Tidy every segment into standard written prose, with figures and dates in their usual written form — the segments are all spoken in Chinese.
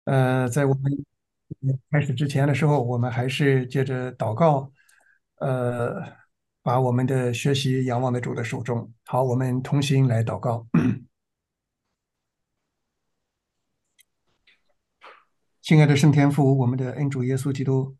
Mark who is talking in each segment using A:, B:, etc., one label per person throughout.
A: 在我们开始之前的时候，我们还是借着祷告，呃，把我们的学习仰望在主的手中。好，我们同心来祷告。亲爱的圣天父，我们的恩主耶稣基督，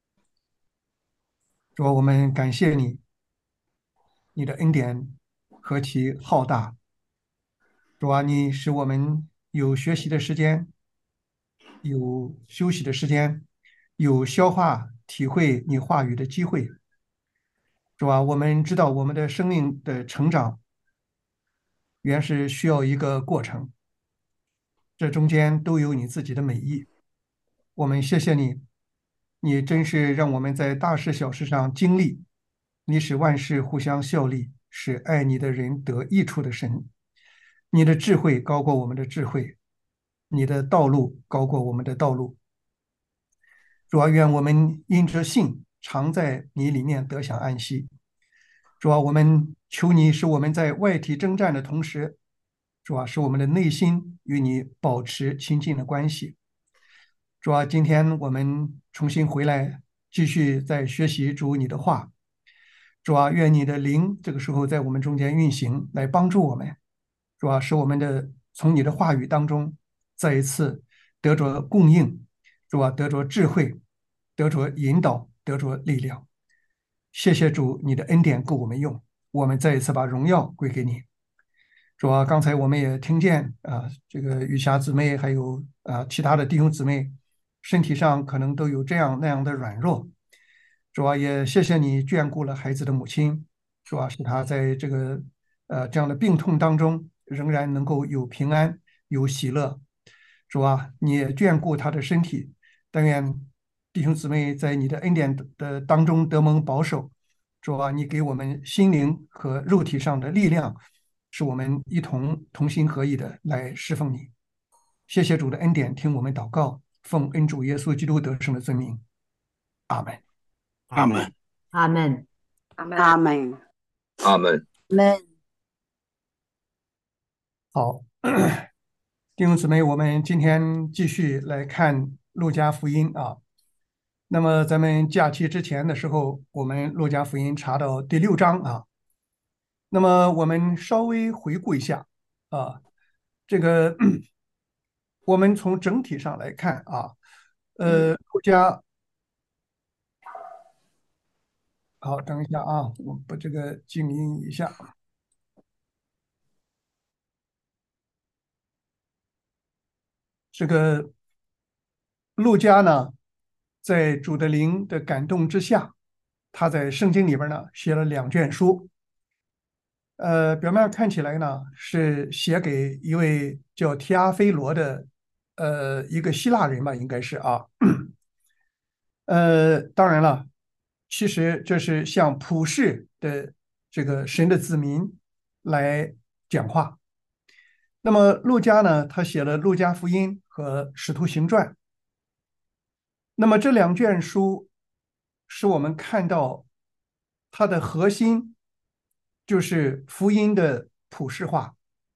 A: 主啊，我们感谢你，你的恩典何其浩大。主啊，你使我们有学习的时间，有休息的时间，有消化体会你话语的机会。主啊，我们知道我们的生命的成长原是需要一个过程，这中间都有你自己的美意。我们谢谢你，你真是让我们在大事小事上经历，你使万事互相效力，使爱你的人得益处的神。你的智慧高过我们的智慧，你的道路高过我们的道路。主啊，愿我们因着信常在你里面得享安息。主啊，我们求你使我们在外体征战的同时，主啊，使我们的内心与你保持亲近的关系。主啊，今天我们重新回来，继续在学习主你的话。主啊，愿你的灵这个时候在我们中间运行，来帮助我们。主啊，使我们的从你的话语当中再一次得着供应。主啊，得着智慧，得着引导，得着力量。谢谢主，你的恩典够我们用。我们再一次把荣耀归给你。主啊，刚才我们也听见这个玉霞姊妹还有其他的弟兄姊妹，身体上可能都有这样那样的软弱。主啊，也谢谢你眷顾了孩子的母亲，主啊，使他在这个这样的病痛当中，仍然能够有平安有喜乐。主啊，你也眷顾他的身体，但愿弟兄姊妹在你的恩典的当中得蒙保守。主啊，你给我们心灵和肉体上的力量，使我们一同同心合意的来侍奉你。谢谢主的恩典，听我们祷告，奉恩主耶稣基督得胜的尊名，阿门。
B: 阿门。
C: 阿门。
D: 阿门。
E: 阿门。
B: 阿门。
F: 们
A: 好，弟兄姊妹，我们今天继续来看路加福音啊。那么咱们假期之前的时候，我们路加福音查到第6章啊。那么我们稍微回顾一下啊，这个我们从整体上来看啊，路加，好，等一下啊，我把这个静音一下。这个路加呢，在主的灵的感动之下，他在圣经里边呢写了2卷书。表面看起来呢是写给一位叫提阿非罗的一个希腊人吧，应该是啊。当然了，其实这是向普世的这个神的子民来讲话。那么路加呢，他写了《路加福音》和《使徒行传》。那么这2卷书使我们看到它的核心就是福音的普世化。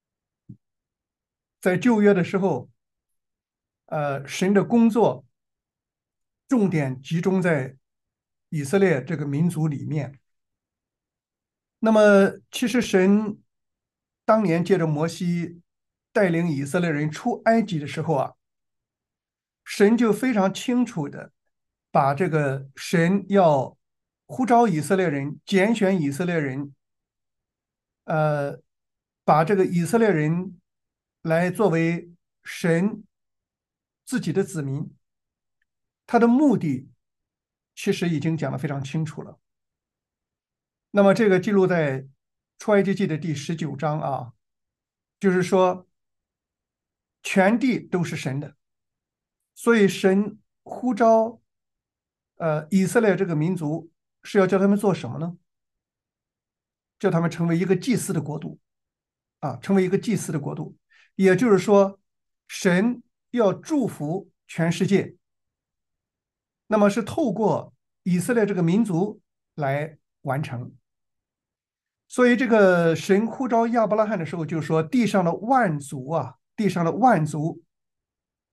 A: 在旧约的时候，神的工作重点集中在以色列这个民族里面。那么，其实神当年借着摩西带领以色列人出埃及的时候啊，神就非常清楚的把这个神要呼召以色列人、拣选以色列人，呃，把这个以色列人来作为神自己的子民，他的目的其实已经讲得非常清楚了。那么这个记录在出埃及记的第19章啊，就是说全地都是神的，所以神呼召以色列这个民族是要叫他们做什么呢？叫他们成为一个祭司的国度啊，成为一个祭司的国度。也就是说，神要祝福全世界，那么是透过以色列这个民族来完成。所以这个神呼召亚伯拉罕的时候，就说地上的万族啊，地上的万族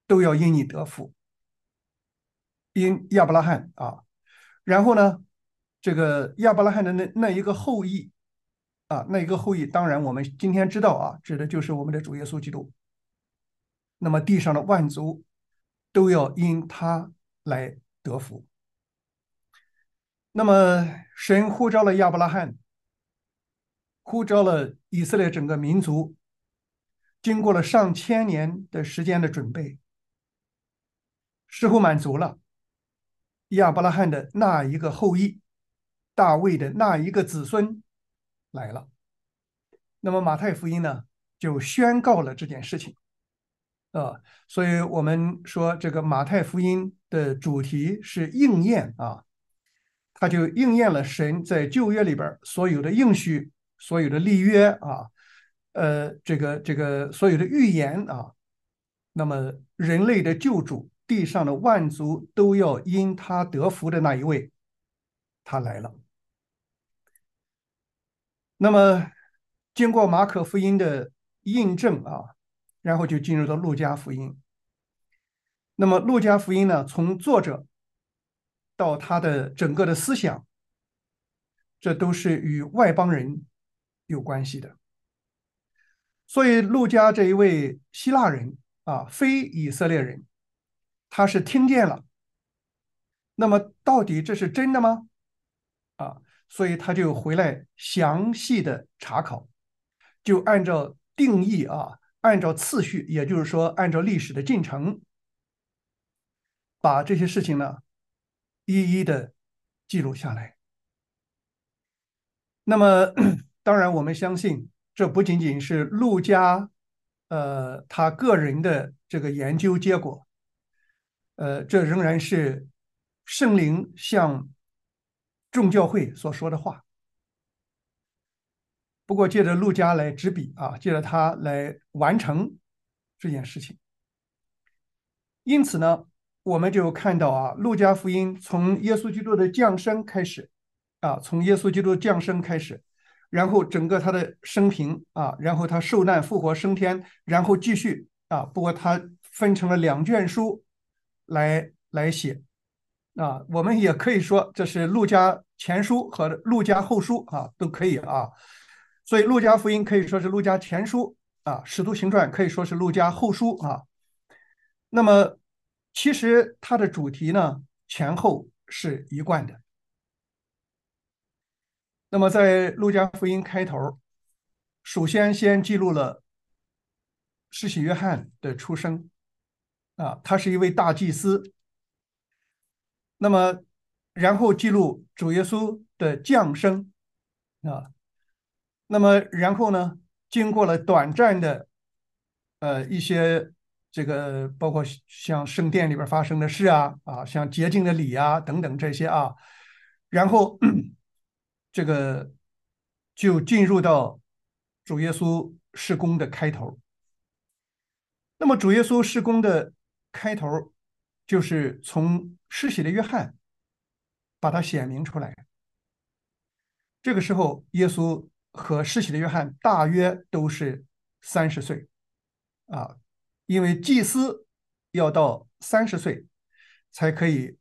A: 都要因你得福，因亚伯拉罕啊。然后呢，这个亚伯拉罕的那一个后裔啊，那一个后裔，当然我们今天知道啊，指的就是我们的主耶稣基督。那么地上的万族都要因他来得福。那么神呼召了亚伯拉罕，呼召了以色列整个民族，经过了上千年的时间的准备，似乎满足了亚伯拉罕的那一个后裔，大卫的那一个子孙来了。那么马太福音呢，就宣告了这件事情啊。所以我们说这个马太福音的主题是应验啊，它就应验了神在旧约里边所有的应许、所有的立约啊，这个所有的预言啊。那么人类的救主，地上的万族都要因他得福的那一位，他来了。那么经过马可福音的印证啊，然后就进入到路加福音。那么路加福音呢，从作者到他的整个的思想，这都是与外邦人有关系的。所以路加这一位希腊人啊，非以色列人，他是听见了。那么到底这是真的吗？啊，所以他就回来详细的查考，就按照定义啊，按照次序，也就是说按照历史的进程，把这些事情呢一一的记录下来。那么当然，我们相信这不仅仅是陆家他个人的这个研究结果，这仍然是圣灵向众教会所说的话。不过借着陆家来执笔啊，借着他来完成这件事情。因此呢，我们就看到啊，路加福音从耶稣基督的降生开始，啊，从耶稣基督降生开始，然后整个他的生平啊，然后他受难、复活、升天，然后继续啊，不过他分成了2卷书来写啊，我们也可以说这是路加前书和路加后书啊，都可以啊。所以路加福音可以说是路加前书啊，使徒行传可以说是路加后书啊。那么，其实它的主题呢，前后是一贯的。那么，在路加福音开头，首先记录了施洗约翰的出生啊，他是一位大祭司。那么，然后记录主耶稣的降生啊，那么然后呢，经过了短暂的一些这个包括像圣殿里边发生的事啊，像洁净的礼啊等等这些啊，然后这个就进入到主耶稣施工的开头。那么主耶稣施工的开头就是从施洗的约翰把它显明出来。这个时候，耶稣和施洗的约翰大约都是30岁啊，因为祭司要到30岁才可以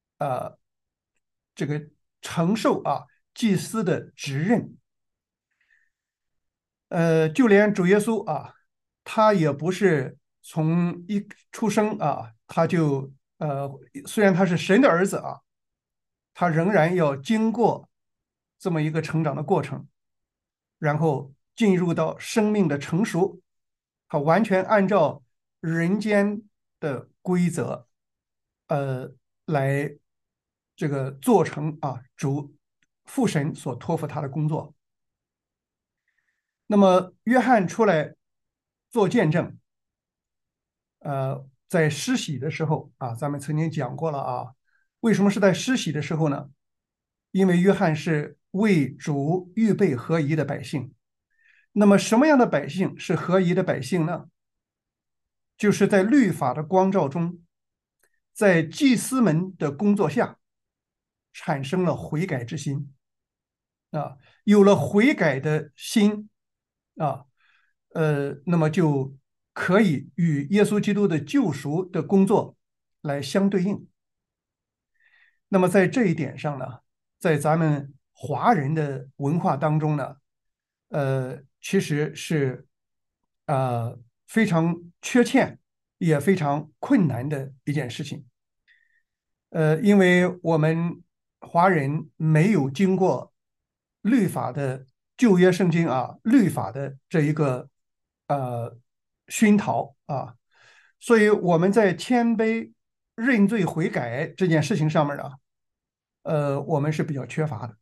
A: 这个承受祭司的职任。就连主耶稣啊，他也不是从一出生啊，他就虽然他是神的儿子啊，他仍然要经过这么一个成长的过程，然后进入到生命的成熟，他完全按照人间的规则，呃，来这个做成主父神所托付他的工作。那么约翰出来做见证，在施洗的时候啊，咱们曾经讲过了啊，为什么是在施洗的时候呢？因为约翰是为主预备合宜的百姓。那么什么样的百姓是合宜的百姓呢？就是在律法的光照中，在祭司们的工作下，产生了悔改之心啊，有了悔改的心啊，那么就可以与耶稣基督的救赎的工作来相对应。那么在这一点上呢，在咱们华人的文化当中呢，其实是非常缺欠，也非常困难的一件事情。因为我们华人没有经过律法的旧约圣经律法的这一个呃熏陶所以我们在谦卑认罪悔改这件事情上面呢，我们是比较缺乏的。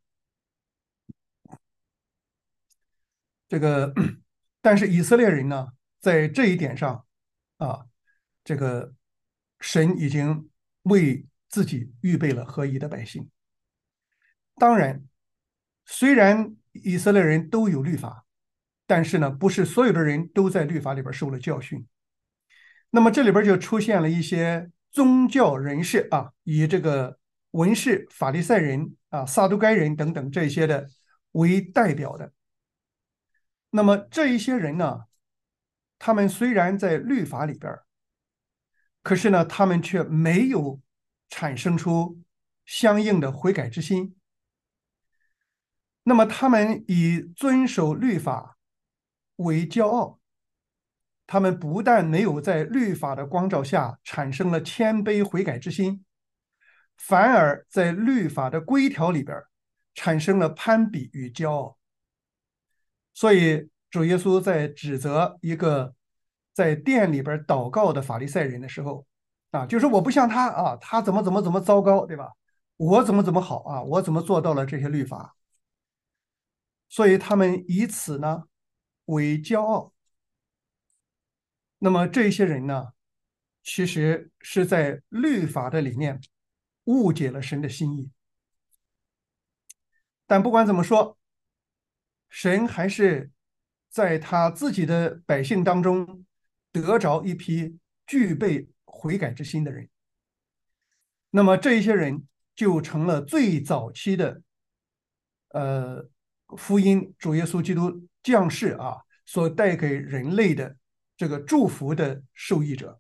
A: 这个，但是以色列人呢，在这一点上啊，这个神已经为自己预备了合一的百姓。当然，虽然以色列人都有律法，但是呢，不是所有的人都在律法里边受了教训。那么这里边就出现了一些宗教人士以这个文士、法利赛人撒都该人等等这些的为代表的。那么这一些人呢，他们虽然在律法里边，可是呢，他们却没有产生出相应的悔改之心。那么他们以遵守律法为骄傲，他们不但没有在律法的光照下产生了谦卑悔改之心，反而在律法的规条里边产生了攀比与骄傲。所以主耶稣在指责一个在殿里边祷告的法利赛人的时候就是我不像他他怎么糟糕，对吧？我怎么好我怎么做到了这些律法？所以他们以此呢为骄傲。那么这些人呢，其实是在律法的里面误解了神的心意。但不管怎么说，神还是在他自己的百姓当中得着一批具备悔改之心的人。那么这一些人就成了最早期的呃福音主耶稣基督降世所带给人类的这个祝福的受益者。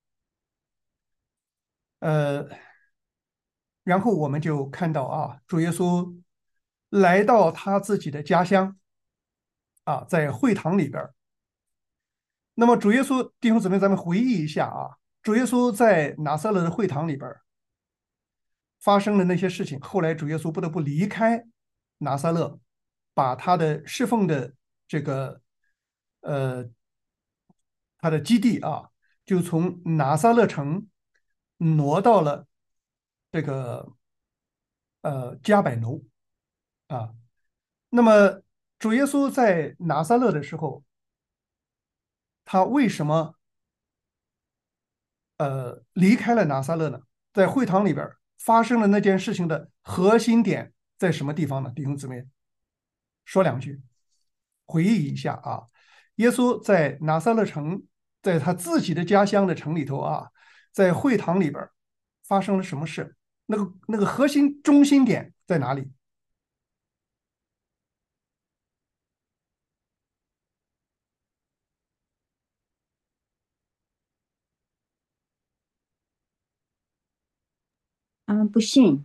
A: 呃，然后我们就看到主耶稣来到他自己的家乡在会堂里边。那么主耶稣弟兄姊妹，咱们回忆一下主耶稣在拿撒勒的会堂里边发生的那些事情，后来主耶稣不得不离开拿撒勒，把他的侍奉的这个呃他的基地就从拿撒勒城挪到了这个加百农啊。那么主耶稣在拿撒勒的时候，他为什么离开了拿撒勒呢？在会堂里边发生了那件事情的核心点在什么地方呢？弟兄姊妹，说两句，回忆一下耶稣在拿撒勒城，在他自己的家乡的城里头在会堂里边发生了什么事？那个核心中心点在哪里？
C: 他们不信。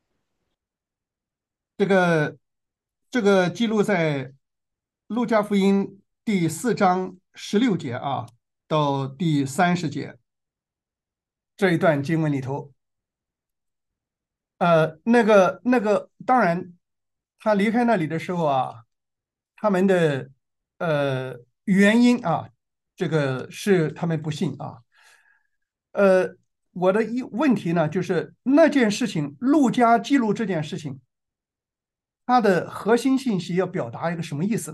A: 这个这个记录在路加福音第4章16节到第30节这一段经文里头。当然，他离开那里的时候他们的原因这个是他们不信呃，我的问题呢，就是那件事情，路加记录这件事情，它的核心信息要表达一个什么意思呢？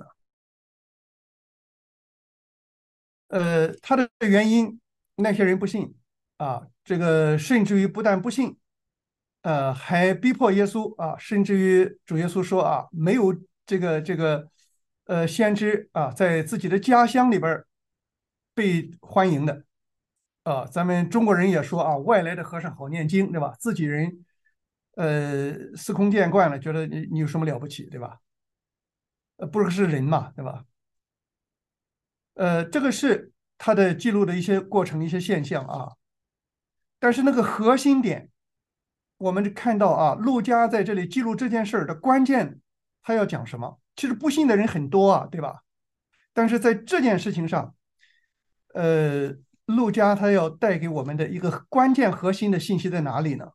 A: 它的原因，那些人不信这个甚至于不但不信，还逼迫耶稣甚至于主耶稣说没有这个先知在自己的家乡里边被欢迎的咱们中国人也说外来的和尚好念经，对吧？自己人司空见惯了，觉得你有什么了不起，对吧？不是人嘛，对吧？这个是它的记录的一些过程、一些现象啊。但是那个核心点，我们看到啊，陆家在这里记录这件事儿的关键，他要讲什么？其实不信的人很多啊，对吧？但是在这件事情上，呃，陆家他要带给我们的一个关键核心的信息在哪里呢？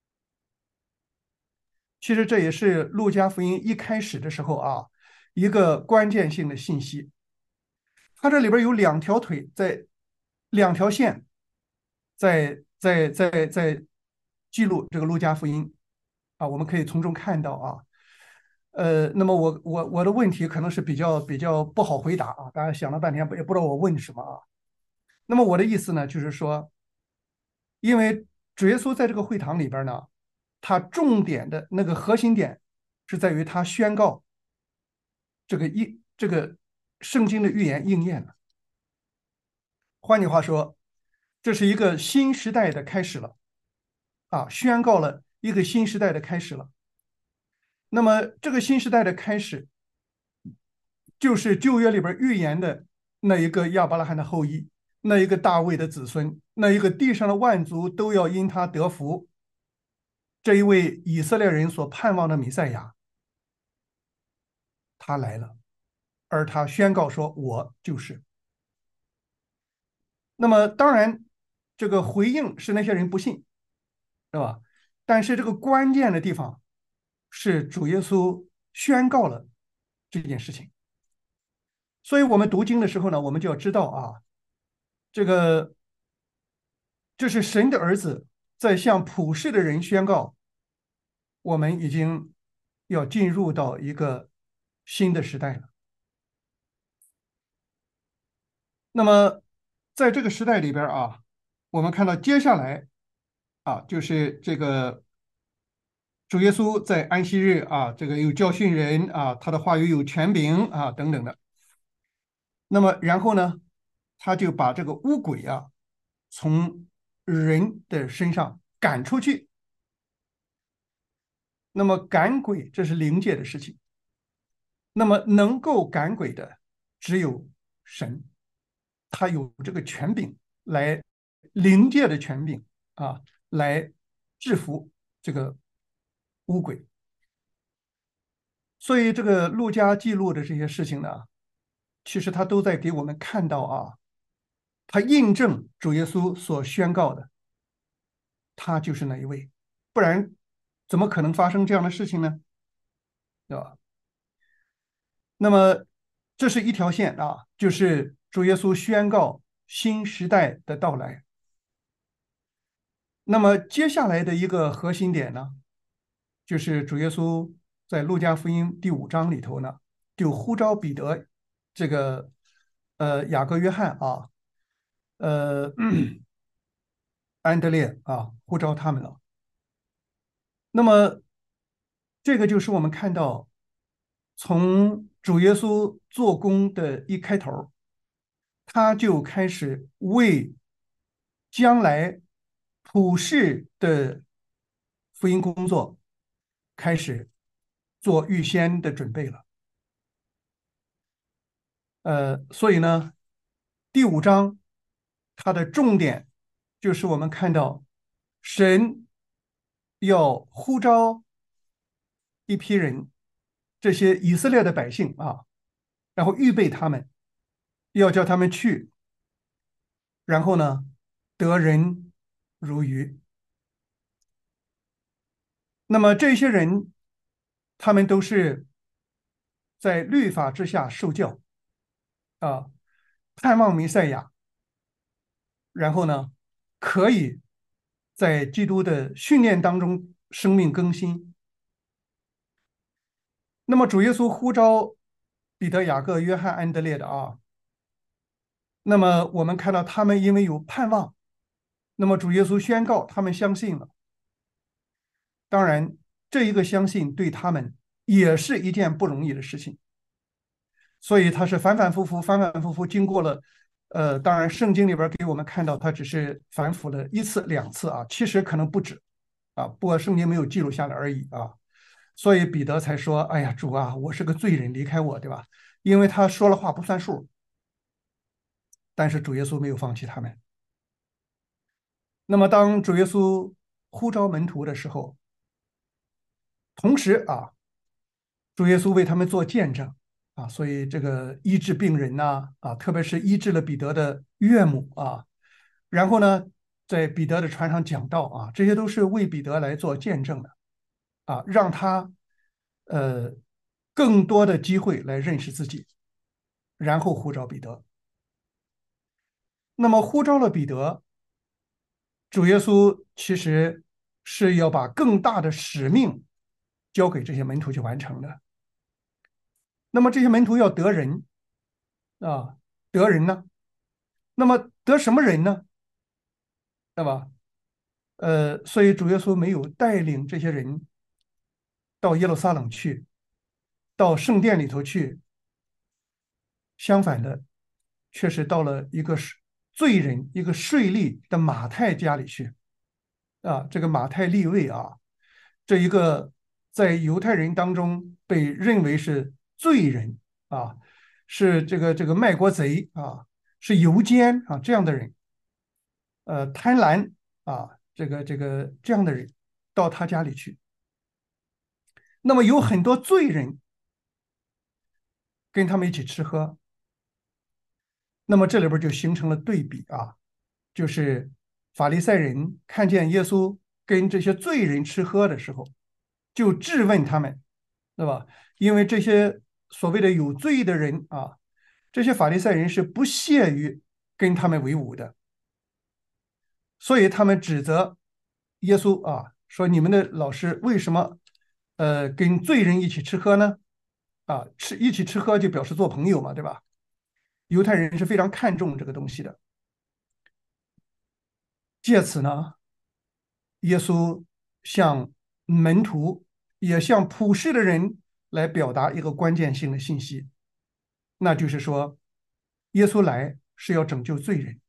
A: 其实这也是路加福音一开始的时候啊，一个关键性的信息。它这里边有两条腿在，两条线在记录这个路加福音啊，我们可以从中看到啊。那么我的问题可能是比较不好回答啊，大家想了半天也不知道我问什么啊。那么我的意思呢，就是说，因为主耶稣在这个会堂里边呢，他重点的那个核心点是在于他宣告这个圣经的预言应验了。换句话说，这是一个新时代的开始了啊，宣告了一个新时代的开始了。那么这个新时代的开始，就是旧约里边预言的那一个亚伯拉罕的后裔，那一个大卫的子孙，那一个地上的万族都要因他得福，这一位以色列人所盼望的弥赛亚，他来了，而他宣告说：“我就是。”那么当然，这个回应是那些人不信，是吧？但是这个关键的地方是主耶稣宣告了这件事情。所以我们读经的时候呢，我们就要知道啊，这个这是神的儿子在向普世的人宣告，我们已经要进入到一个新的时代了。那么在这个时代里边啊，我们看到接下来啊，就是这个主耶稣在安息日啊，这个有教训人啊，他的话语有权柄啊，等等的。那么然后呢，他就把这个污鬼啊从人的身上赶出去。那么赶鬼这是灵界的事情，那么能够赶鬼的只有神，他有这个权柄来灵界的权柄啊，来制服这个污鬼。所以这个路加记录的这些事情呢，其实他都在给我们看到啊，他印证主耶稣所宣告的，他就是那一位，不然怎么可能发生这样的事情呢？对吧？那么这是一条线啊，就是主耶稣宣告新时代的到来。那么接下来的一个核心点呢，就是主耶稣在路加福音第5章里头呢，就呼召彼得这个雅各约翰啊，呃安德烈啊，呼召他们了。那么这个就是我们看到从主耶稣做工的一开头，他就开始为将来普世的福音工作开始做预先的准备了。所以呢，第5章它的重点就是我们看到神要呼召一批人，这些以色列的百姓啊，然后预备他们，要叫他们去，然后呢，得人如鱼。那么这些人，他们都是在律法之下受教啊，盼望弥赛亚，然后呢，可以在基督的训练当中生命更新。那么主耶稣呼召彼得、雅各、约翰、安德烈的啊，那么我们看到他们因为有盼望，那么主耶稣宣告他们相信了。当然，这一个相信对他们也是一件不容易的事情，所以他是反反复复、反反复复经过了。当然，圣经里边给我们看到他只是反复了1次、2次啊，其实可能不止啊，不过圣经没有记录下来而已啊。所以彼得才说：“哎呀，主啊，我是个罪人，离开我，对吧？”因为他说了话不算数但是主耶稣没有放弃他们。那么当主耶稣呼召门徒的时候，同时主耶稣为他们做见证所以这个医治病人呐特别是医治了彼得的岳母然后呢，在彼得的船上讲道这些都是为彼得来做见证的让他呃更多的机会来认识自己，然后呼召彼得。那么呼召了彼得，主耶稣其实是要把更大的使命交给这些门徒去完成的。那么这些门徒要得人得人呢？那么得什么人呢？对吧？所以主耶稣没有带领这些人到耶路撒冷去，到圣殿里头去，相反的，却是到了一个罪人、一个税吏的马太家里去这个马太利位这一个在犹太人当中被认为是罪人啊，是这个卖国贼是游奸这样的人，贪婪这个这样的人到他家里去，那么有很多罪人跟他们一起吃喝，那么这里边就形成了对比就是法利赛人看见耶稣跟这些罪人吃喝的时候，就质问他们，对吧？因为这些所谓的有罪的人这些法利赛人是不屑于跟他们为伍的，所以他们指责耶稣说你们的老师为什么跟罪人一起吃喝呢？一起吃喝就表示做朋友嘛，对吧？犹太人是非常看重这个东西的。借此呢，耶稣向门徒也向普世的人来表达一个关键性的信息，那就是说，耶稣来是要拯救罪人，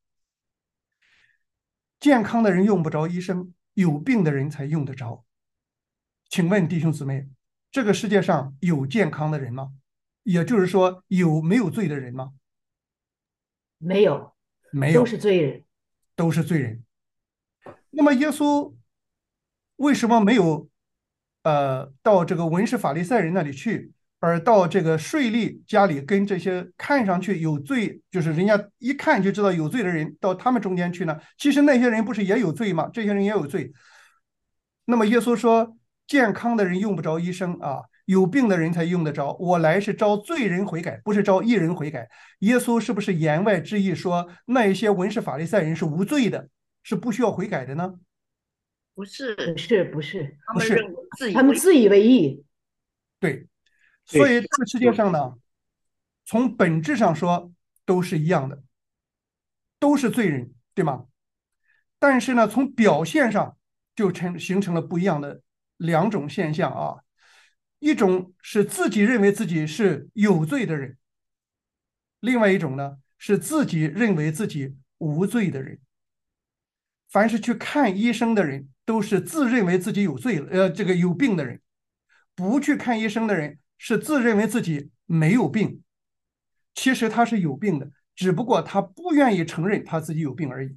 A: 健康的人用不着医生，有病的人才用得着。请问弟兄姊妹，这个世界上有健康的人吗？也就是说，有没有罪的人吗？
B: 没有，都
A: 没有，
B: 是罪人。
A: 都是罪人。那么耶稣为什么没有到这个文士法利赛人那里去，而到这个税吏家里跟这些看上去有罪，就是人家一看就知道有罪的人到他们中间去呢？其实那些人不是也有罪吗？这些人也有罪。那么耶稣说，健康的人用不着医生有病的人才用得着。我来是招罪人悔改，不是招义人悔改。耶稣是不是言外之意说，那一些文士法利赛人是无罪的，是不需要悔改的呢？
C: 不是，
B: 不是不是，
C: 他们认
A: 不是，
C: 为自以为
B: 他们自以为意。
A: 对。所
B: 对，
A: 以这个世界上呢，从本质上说都是一样的，都是罪人，对吗？但是呢，从表现上就形成了不一样的两种现象一种是自己认为自己是有罪的人，另外一种呢是自己认为自己无罪的人。凡是去看医生的人，都是自认为自己有罪这个有病的人；不去看医生的人，是自认为自己没有病，其实他是有病的，只不过他不愿意承认他自己有病而已。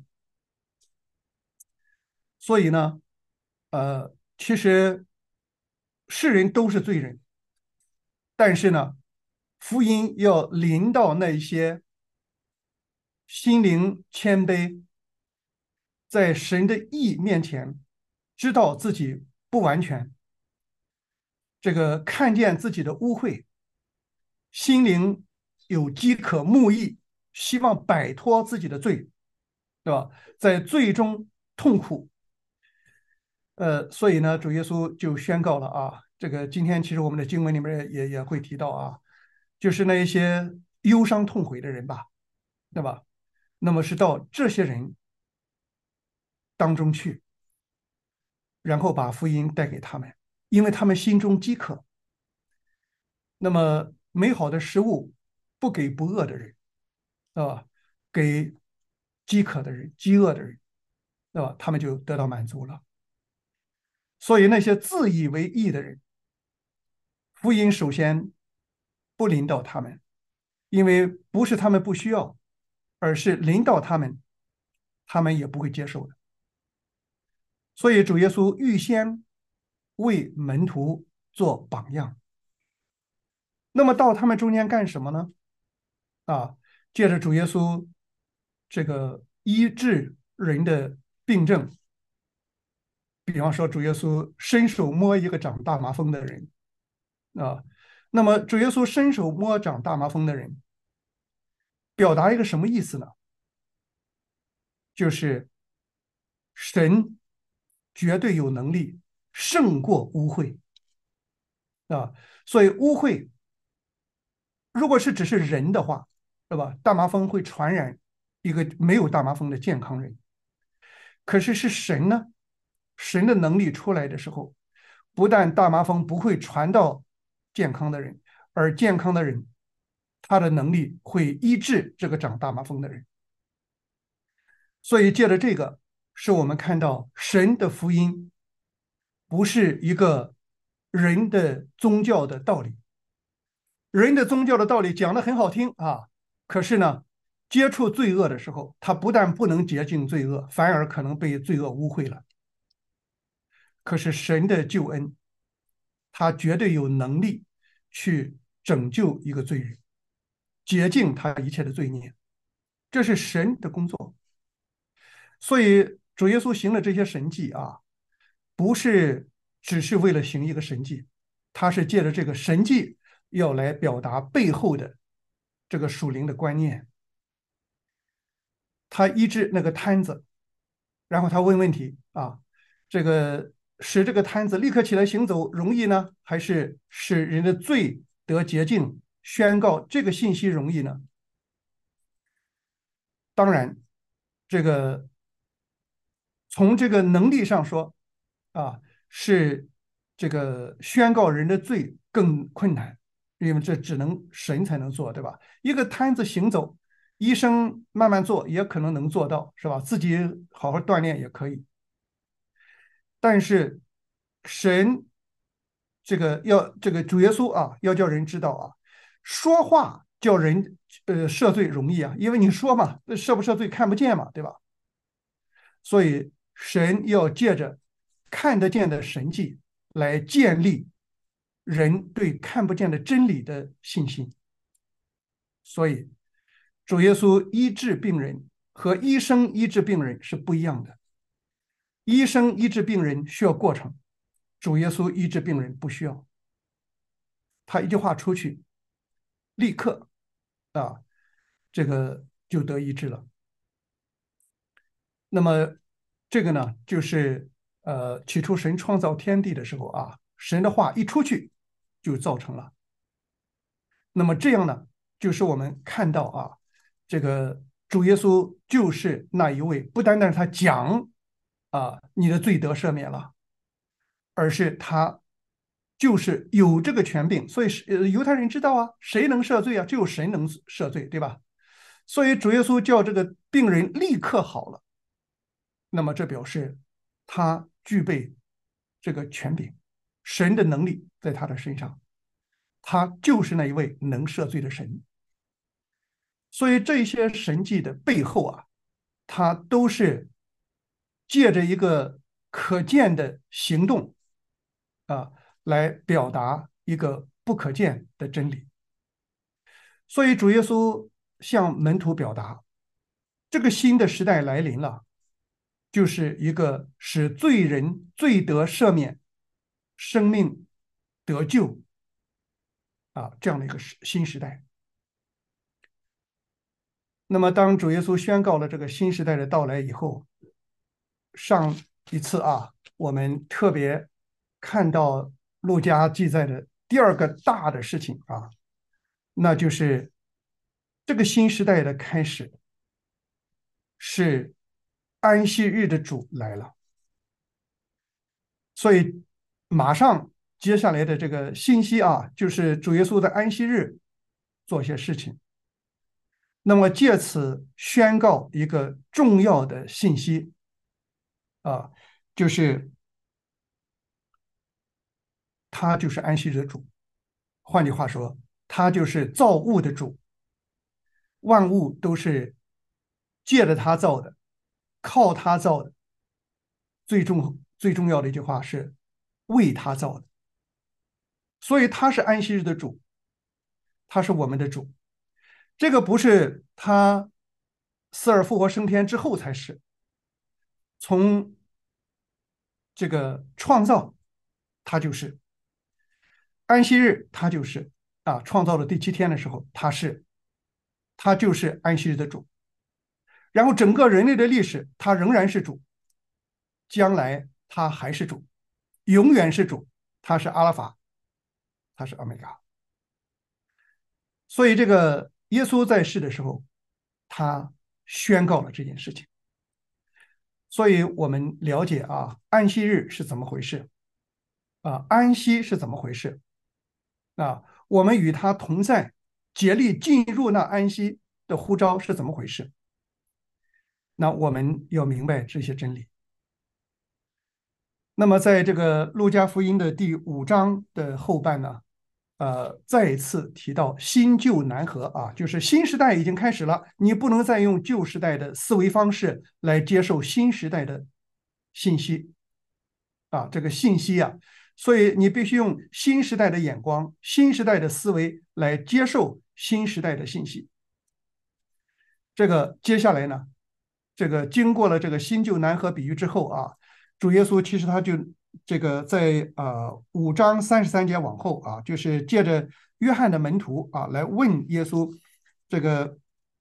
A: 所以呢，其实世人都是罪人，但是呢，福音要临到那些心灵谦卑，在神的义面前，知道自己不完全，这个看见自己的污秽，心灵有饥渴慕义，希望摆脱自己的罪，对吧？在罪中痛苦。所以呢，主耶稣就宣告了这个今天其实我们的经文里面也会提到就是那一些忧伤痛悔的人吧，对吧？那么是到这些人当中去，然后把福音带给他们，因为他们心中饥渴。那么美好的食物不给不饿的人，给饥渴的人、饥饿的人，他们就得到满足了。所以那些自以为义的人，福音首先不临到他们，因为不是他们不需要， 而是临到他们，他们也不会接受的。所以主耶稣预先为门徒做榜样。那么到他们中间干什么呢？啊，借着主耶稣这个医治人的病症，比方说主耶稣伸手摸一个长大麻风的人啊，那么主耶稣伸手摸长大麻风的人，表达一个什么意思呢？就是神绝对有能力胜过污秽啊，所以污秽如果是只是人的话，对吧？大麻风会传染一个没有大麻风的健康人。可是是神呢？神的能力出来的时候，不但大麻风不会传到健康的人，而健康的人他的能力会医治这个长大麻风的人。所以借着这个，使我们看到神的福音不是一个人的宗教的道理。人的宗教的道理讲的很好听啊，可是呢，接触罪恶的时候，他不但不能洁净罪恶，反而可能被罪恶污秽了。可是神的救恩，他绝对有能力去拯救一个罪人，洁净他一切的罪孽，这是神的工作。所以主耶稣行了这些神迹啊，不是只是为了行一个神迹，他是借着这个神迹要来表达背后的这个属灵的观念。他医治那个摊子，然后他问问题啊，这个使这个摊子立刻起来行走容易呢，还是使人的罪得洁净，宣告这个信息容易呢？当然，这个从这个能力上说啊，是这个宣告人的罪更困难，因为这只能神才能做，对吧？一个摊子行走，医生慢慢做也可能能做到，是吧？自己好好锻炼也可以。但是神这个主耶稣啊，要叫人知道啊，说话叫人赦罪容易啊，因为你说嘛，赦不赦罪看不见嘛，对吧？所以神要借着看得见的神迹来建立人对看不见的真理的信心。所以主耶稣医治病人和医生医治病人是不一样的。医生医治病人需要过程，主耶稣医治病人不需要，他一句话出去，立刻啊，这个就得医治了。那么这个呢，就是起初神创造天地的时候啊，神的话一出去就造成了。那么这样呢，就是我们看到啊，这个主耶稣就是那一位，不单单是他讲啊，你的罪得赦免了，而是他就是有这个权柄，所以是犹太人知道啊，谁能赦罪啊？只有神能赦罪，对吧？所以主耶稣叫这个病人立刻好了，那么这表示他具备这个权柄，神的能力在他的身上，他就是那一位能赦罪的神。所以这些神迹的背后啊，它都是借着一个可见的行动啊，来表达一个不可见的真理。所以主耶稣向门徒表达，这个新的时代来临了，就是一个使罪人罪得赦免、生命得救啊这样的一个新时代。那么，当主耶稣宣告了这个新时代的到来以后，上一次啊，我们特别看到路加记载的第二个大的事情啊，那就是这个新时代的开始是安息日的主来了，所以马上接下来的这个信息啊，就是主耶稣在安息日做些事情，那么借此宣告一个重要的信息啊，就是他就是安息日的主。换句话说，他就是造物的主，万物都是借着他造的，靠他造的，最重要的一句话是为他造的。所以他是安息日的主，他是我们的主。这个不是他死而复活升天之后才是，从这个创造他就是安息日，他就是创造的第7天的时候，他就是安息日的主。然后整个人类的历史，他仍然是主，将来他还是主，永远是主，他是阿拉法，他是欧米伽。所以这个耶稣在世的时候，他宣告了这件事情。所以我们了解安息日是怎么回事安息是怎么回事我们与他同在，竭力进入那安息的呼召是怎么回事？那我们要明白这些真理。那么，在这个路加福音的第5章的后半呢，再一次提到新旧难合就是新时代已经开始了，你不能再用旧时代的思维方式来接受新时代的信息这个信息所以你必须用新时代的眼光、新时代的思维来接受新时代的信息。这个接下来呢，这个经过了这个新旧难合比喻之后主耶稣其实他就这个在5章33节往后就是借着约翰的门徒来问耶稣这个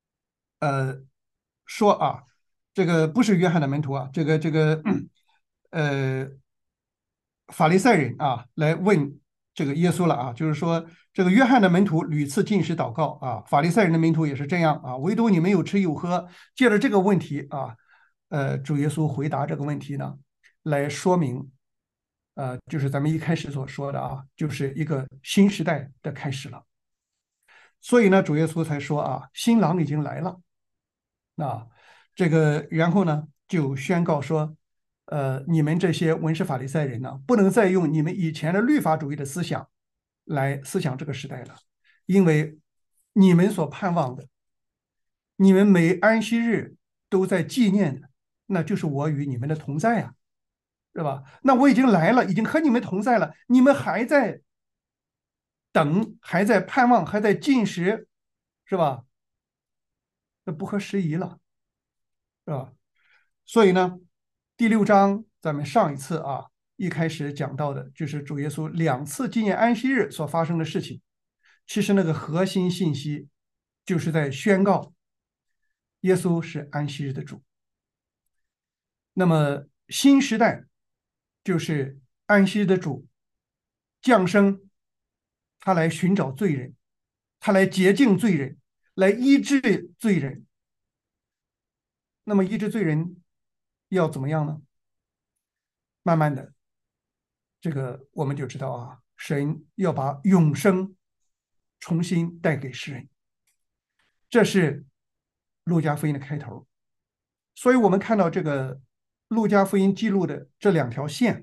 A: 说这个不是约翰的门徒这个呃法利赛人来问这个耶稣了就是说这个约翰的门徒屡次禁食祷告法利赛人的门徒也是这样唯独你们有吃有喝。借着这个问题主耶稣回答这个问题呢，来说明就是咱们一开始所说的就是一个新时代的开始了。所以呢，主耶稣才说新郎已经来了。那这个然后呢，就宣告说，你们这些文士法利赛人呢，不能再用你们以前的律法主义的思想来思想这个时代了，因为你们所盼望的，你们每安息日都在纪念的，那就是我与你们的同在是吧？那我已经来了，已经和你们同在了，你们还在等，还在盼望，还在进食，是吧？那不合时宜了，是吧？所以呢，第6章咱们上一次一开始讲到的就是主耶稣2次纪念安息日所发生的事情。其实那个核心信息就是在宣告耶稣是安息日的主。那么新时代就是安息日的主降生，他来寻找罪人，他来洁净罪人，来医治罪人。那么医治罪人要怎么样呢？慢慢的，这个我们就知道神要把永生重新带给世人，这是路加福音的开头。所以我们看到这个路加福音记录的这2条线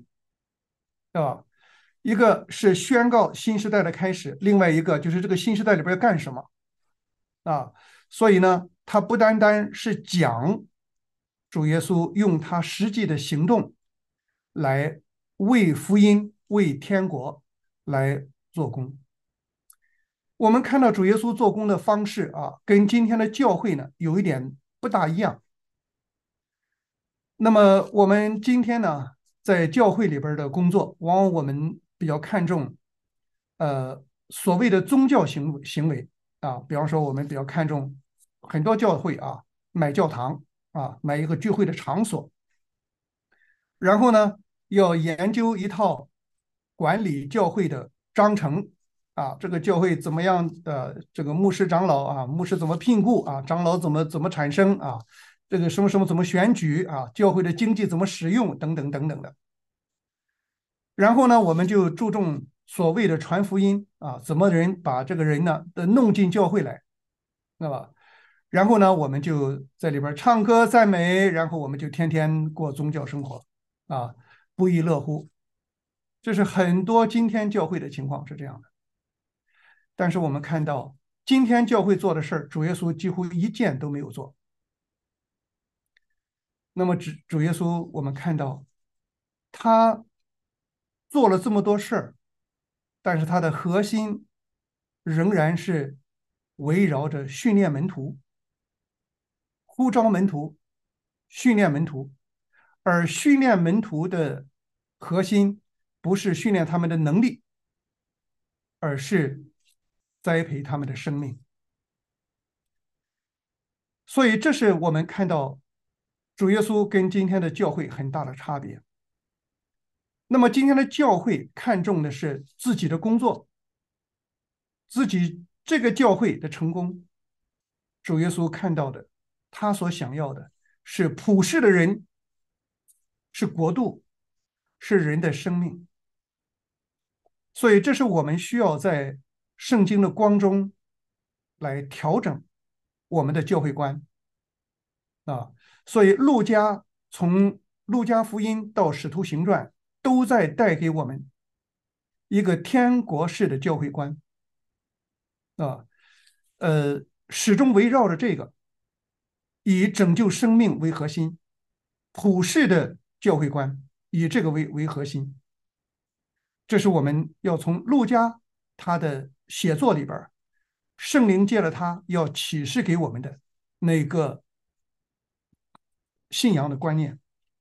A: 一个是宣告新时代的开始，另外一个就是这个新时代里边要干什么所以呢，它不单单是讲主耶稣用他实际的行动来为福音、为天国来做工。我们看到主耶稣做工的方式跟今天的教会呢有一点不大一样。那么我们今天呢，在教会里边的工作，往往我们比较看重所谓的宗教行为比方说我们比较看重很多教会买教堂买一个聚会的场所，然后呢要研究一套管理教会的章程这个教会怎么样的这个牧师长老牧师怎么聘雇长老怎么产生这个什么什么怎么选举教会的经济怎么使用等等等等的。然后呢，我们就注重所谓的传福音怎么把这个人呢弄进教会来，那么，然后呢，我们就在里边唱歌赞美，然后我们就天天过宗教生活不亦乐乎。这是很多今天教会的情况是这样的。但是我们看到今天教会做的事儿，主耶稣几乎一件都没有做。 那么主耶稣，我们看到他做了这么多事儿，但是他的核心仍然是围绕着训练门徒、呼召门徒、训练门徒。而训练门徒的核心不是训练他们的能力，而是栽培他们的生命。所以，这是我们看到主耶稣跟今天的教会很大的差别。那么，今天的教会看重的是自己的工作，自己这个教会的成功。主耶稣看到的，他所想要的是普世的人，是国度，是人的生命。所以，这是我们需要在圣经的光中来调整我们的教会观啊。所以，从路加福音到使徒行传，都在带给我们一个天国式的教会观啊。始终围绕着这个以拯救生命为核心，普世的教会观以这个为核心。这是我们要从路加他的写作里边，圣灵借了他要启示给我们的那个信仰的观念。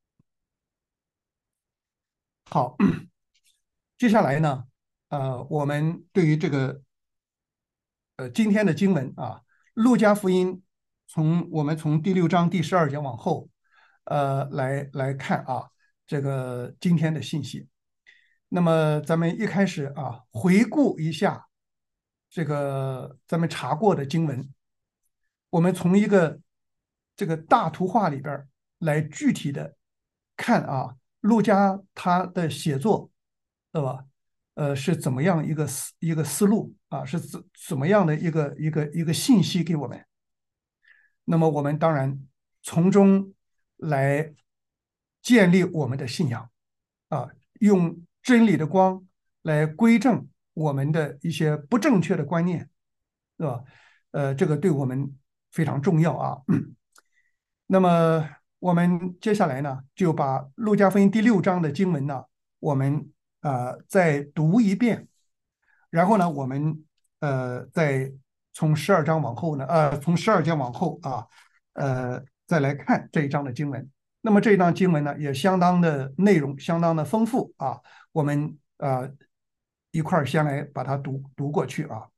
A: 好，接下来呢，我们对于这个今天的经文啊，路加福音我们从第6章第12节往后，来看啊，这个今天的信息。那么咱们一开始啊，回顾一下这个咱们查过的经文，我们从一个这个大图画里边来具体的看啊，路加他的写作，对吧？是怎么样一个思路啊？是怎么样的一个信息给我们？那么我们当然从中来建立我们的信仰啊，用真理的光来归正我们的一些不正确的观念，是吧？这个对我们非常重要啊。那么我们接下来呢，就把路加福音第6章的经文呢，我们再读一遍，然后呢，我们再从12章往后呢，从12节往后啊，再来看这一章的经文。那么这一章经文呢，也相当的内容相当的丰富啊，我们一块儿先来把它读过去啊。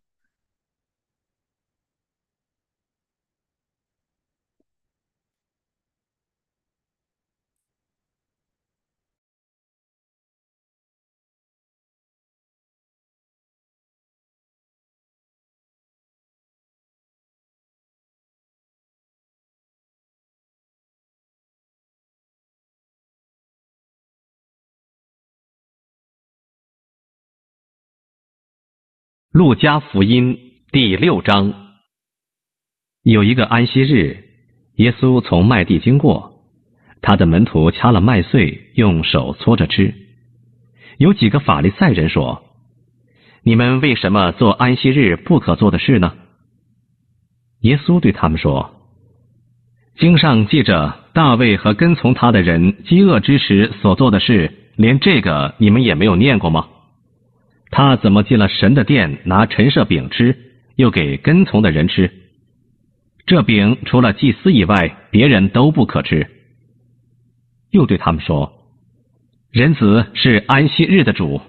C: 路加福音第6章。有一个安息日，耶稣从麦地经过，他的门徒掐了麦穗，用手搓着吃。有几个法利赛人说：“你们为什么做安息日不可做的事呢？”耶稣对他们说：“经上记着大卫和跟从他的人饥饿之时所做的事，连这个你们也没有念过吗？他怎么进了神的殿，拿陈设饼吃，又给跟从的人吃？这饼除了祭司以外，别人都不可吃。”又对他们说：“人子是安息日的主。”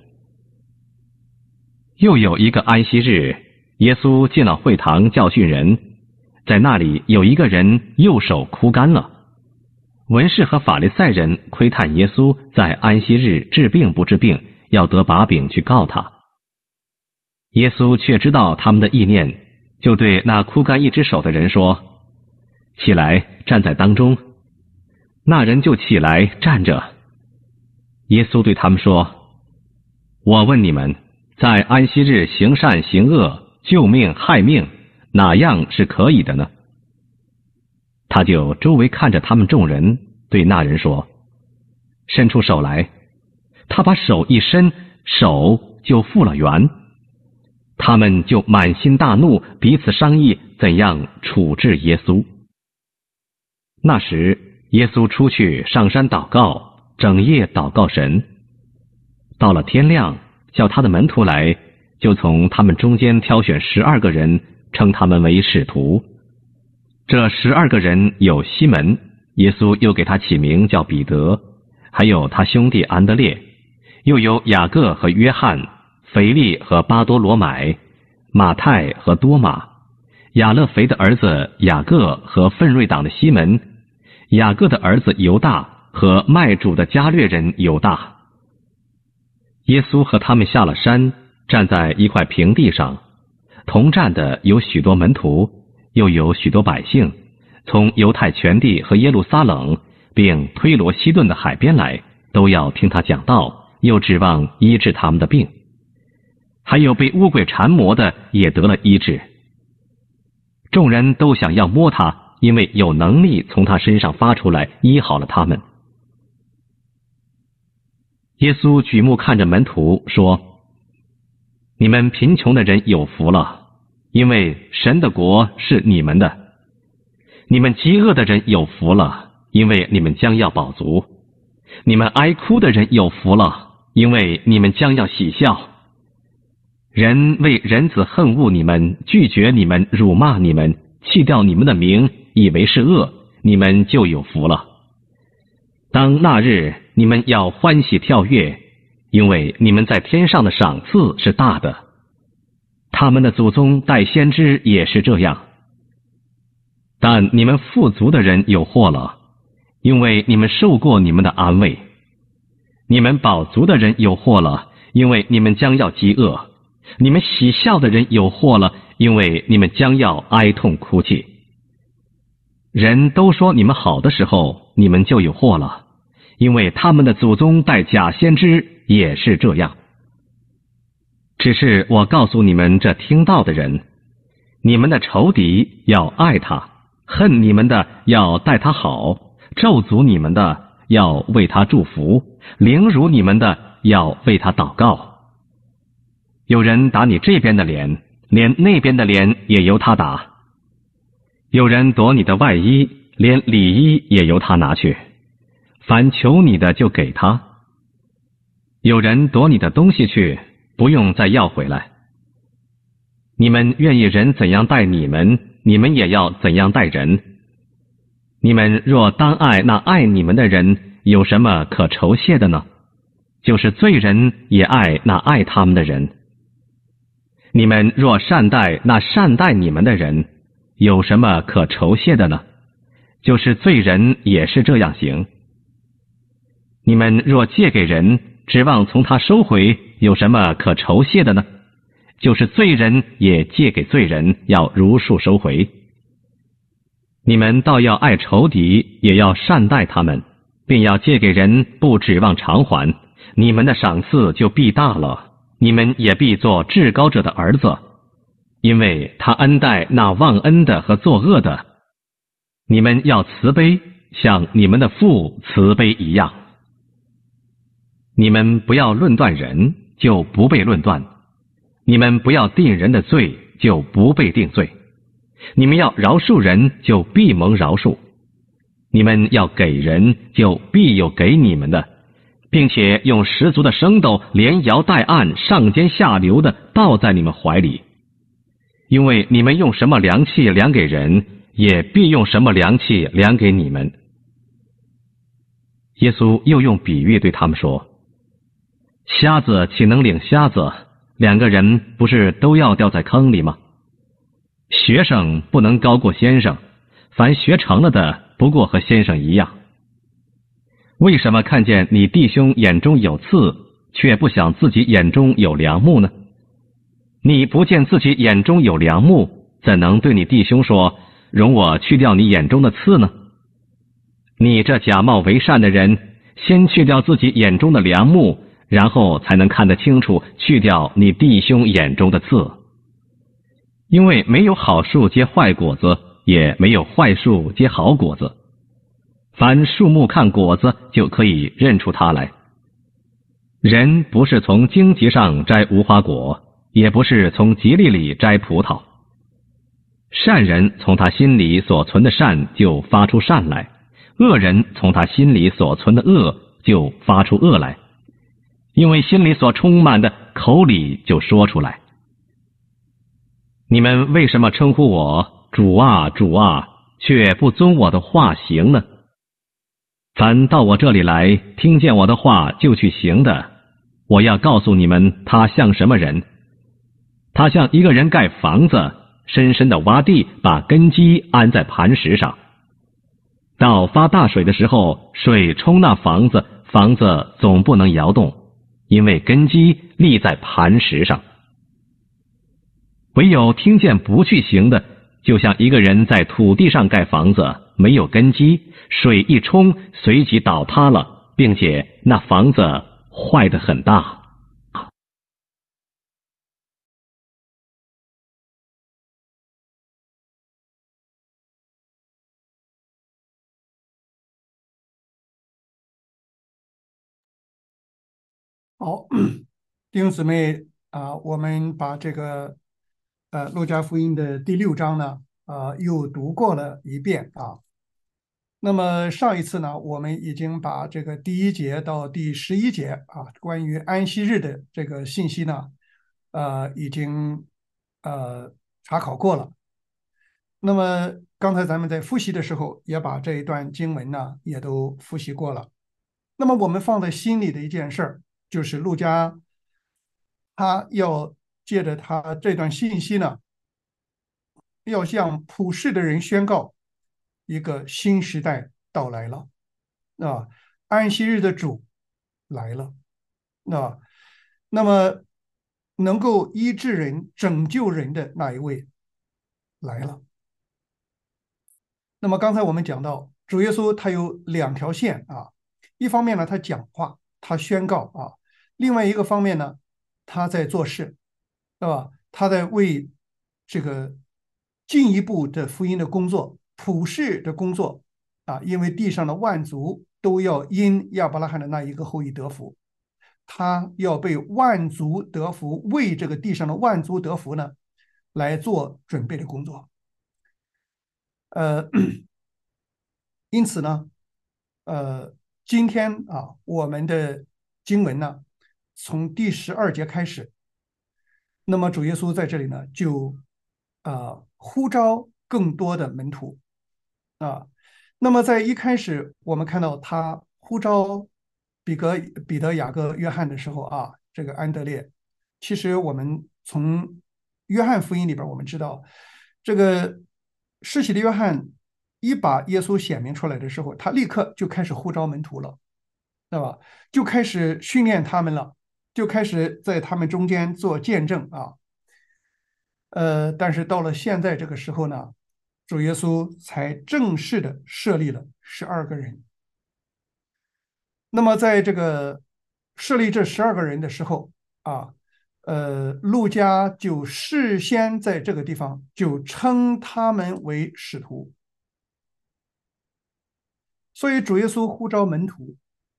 C: 又有一个安息日，耶稣进了会堂教训人，在那里有一个人右手枯干了。文士和法利赛人窥探耶稣在安息日治病不治病，要得把柄去告他。耶稣却知道他们的意念，就对那枯干一只手的人说：“起来，站在当中。”那人就起来站着。耶稣对他们说：“我问你们，在安息日行善行恶、救命害命，哪样是可以的呢？”他就周围看着他们众人，对那人说：“伸出手来。”他把手一伸，手就复了原。他们就满心大怒，彼此商议怎样处置耶稣。那时耶稣出去上山祷告，整夜祷告神。到了天亮，叫他的门徒来，就从他们中间挑选12个人，称他们为使徒。这12个人有西门，耶稣又给他起名叫彼得，还有他兄弟安德烈，又有雅各和约翰，腓力和巴多罗买，马太和多马，亚勒腓的儿子雅各和奋锐党的西门，雅各的儿子犹大和卖主的加略人犹大。耶稣和他们下了山，站在一块平地上，同站的有许多门徒，又有许多百姓，从犹太全地和耶路撒冷并推罗西顿的海边来，都要听他讲道，又指望医治他们的病。还有被污鬼缠磨的也得了医治。众人都想要摸他，因为有能力从他身上发出来，医好了他们。耶稣举目看着门徒说：你们贫穷的人有福了，因为神的国是你们的；你们饥饿的人有福了，因为你们将要饱足；你们哀哭的人有福了，因为你们将要喜笑。人为人子恨恶你们，拒绝你们，辱骂你们，弃掉你们的名，以为是恶，你们就有福了。当那日，你们要欢喜跳跃，因为你们在天上的赏赐是大的。他们的祖宗代先知也是这样。但你们富足的人有祸了，因为你们受过你们的安慰；你们饱足的人有祸了，因为你们将要饥饿；你们喜笑的人有祸了，因为你们将要哀痛哭泣。人都说你们好的时候，你们就有祸了，因为他们的祖宗代假先知也是这样。只是我告诉你们这听到的人，你们的仇敌要爱他，恨你们的要待他好，咒诅你们的要为他祝福，凌辱你们的要为他祷告。有人打你这边的脸，连那边的脸也由他打；有人夺你的外衣，连里衣也由他拿去。凡求你的就给他。有人夺你的东西去，不用再要回来。你们愿意人怎样待你们，你们也要怎样待人。你们若当爱那爱你们的人，有什么可酬谢的呢？就是罪人也爱那爱他们的人。你们若善待那善待你们的人，有什么可酬谢的呢？就是罪人也是这样行。你们若借给人，指望从他收回，有什么可酬谢的呢？就是罪人也借给罪人，要如数收回。你们倒要爱仇敌，也要善待他们，并要借给人，不指望偿还，你们的赏赐就必大了，你们也必做至高者的儿子，因为他恩待那忘恩的和作恶的。你们要慈悲，像你们的父慈悲一样。你们不要论断人，就不被论断；你们不要定人的罪，就不被定罪；你们要饶恕人，就必蒙饶恕；你们要给人，就必有给你们的，并且用十足的升斗连摇带按，上尖下流的倒在你们怀里。因为你们用什么量器量给人，也必用什么量器量给你们。耶稣又用比喻对他们说：瞎子岂能领瞎子？两个人不是都要掉在坑里吗？学生不能高过先生，凡学成了的，不过和先生一样。为什么看见你弟兄眼中有刺，却不想自己眼中有梁木呢？你不见自己眼中有梁木，怎能对你弟兄说，容我去掉你眼中的刺呢？你这假冒为善的人，先去掉自己眼中的梁木，然后才能看得清楚，去掉你弟兄眼中的刺。因为没有好树结坏果子，也没有坏树结好果子。凡树木看果子，就可以认出它来。人不是从荆棘上摘无花果，也不是从吉利里摘葡萄。善人从他心里所存的善就发出善来， 恶人从他心里所存的恶就发出恶来，因为心里所充满的，口里就说出来。你们为什么称呼我主啊，主啊，却不遵我的话行呢？凡到我这里来，听见我的话就去行的，我要告诉你们，他像什么人？他像一个人盖房子，深深的挖地，把根基安在磐石上。到发大水的时候，水冲那房子，房子总不能摇动，因为根基立在磐石上。唯有听见不去行的，就像一个人在土地上盖房子，没有根基，水一冲，随即倒塌了，并且那房子坏得很大。
A: 好，弟兄姊妹我们把这个路加福音的第6章呢又读过了一遍啊。那么上一次呢，我们已经把这个第1节到第11节关于安息日的这个信息呢已经查考过了。那么刚才咱们在复习的时候，也把这一段经文呢也都复习过了。那么我们放在心里的一件事儿，就是路加他要借着他这段信息呢，要向普世的人宣告一个新时代到来了安息日的主来了那么能够医治人、拯救人的那一位来了。那么刚才我们讲到，主耶稣他有2条线一方面呢，他讲话，他宣告另外一个方面呢，他在做事，对吧？他在为这个进一步的福音的工作、普世的工作因为地上的万族都要因亚伯拉罕的那一个后裔得福，他要被万族得福，为这个地上的万族得福呢，来做准备的工作。因此呢，今天我们的经文呢，从第12节开始，那么主耶稣在这里呢，就呼召更多的门徒那么在一开始，我们看到他呼召彼得、雅各、约翰的时候这个安德烈，其实我们从约翰福音里边我们知道，这个施洗的约翰一把耶稣显明出来的时候，他立刻就开始呼召门徒了，对吧？就开始训练他们了，就开始在他们中间做见证但是到了现在这个时候呢，主耶稣才正式的设立了12个人。那么在这个设立这12个人的时候路加就事先在这个地方就称他们为使徒。所以主耶稣呼召门徒